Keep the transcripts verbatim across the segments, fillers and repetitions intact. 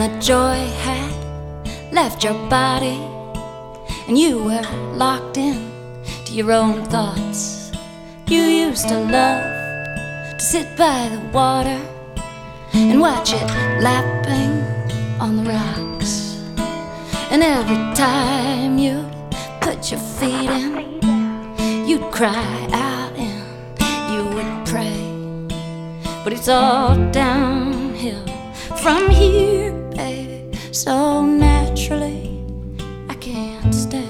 the joy had left your body and you were locked in to your own thoughts. You used to love to sit by the water and watch it lapping on the rocks. And every time you'd put your feet in, you'd cry out and you would pray. But it's all downhill from here, baby, so naturally I can't stay.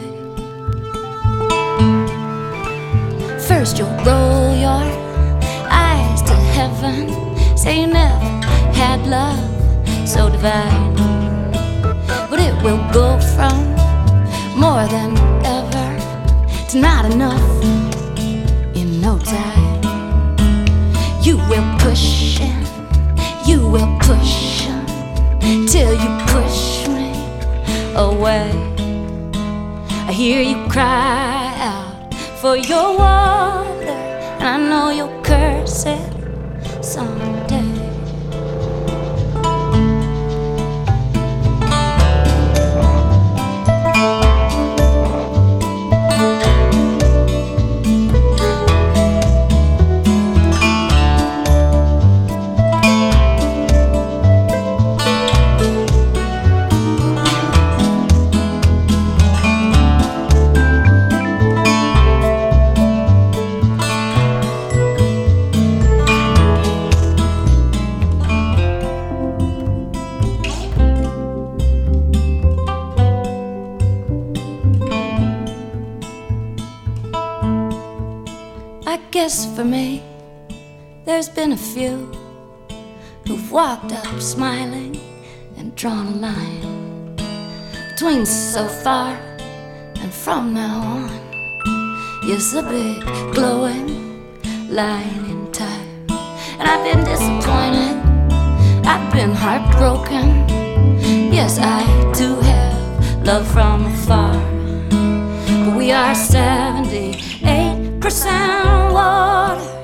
First you'll roll your eyes to heaven, say you never had love so divine. But it will go from more than ever to not enough in no time. You will push and you will push till you push me away. I hear you cry out for your water, and I know you'll curse it someday. I guess for me, there's been a few who've walked up smiling and drawn a line between so far and from now on. Yes, a big glowing line in time. And I've been disappointed, I've been heartbroken. Yes, I do have love from afar, but we are seventy-eight percent water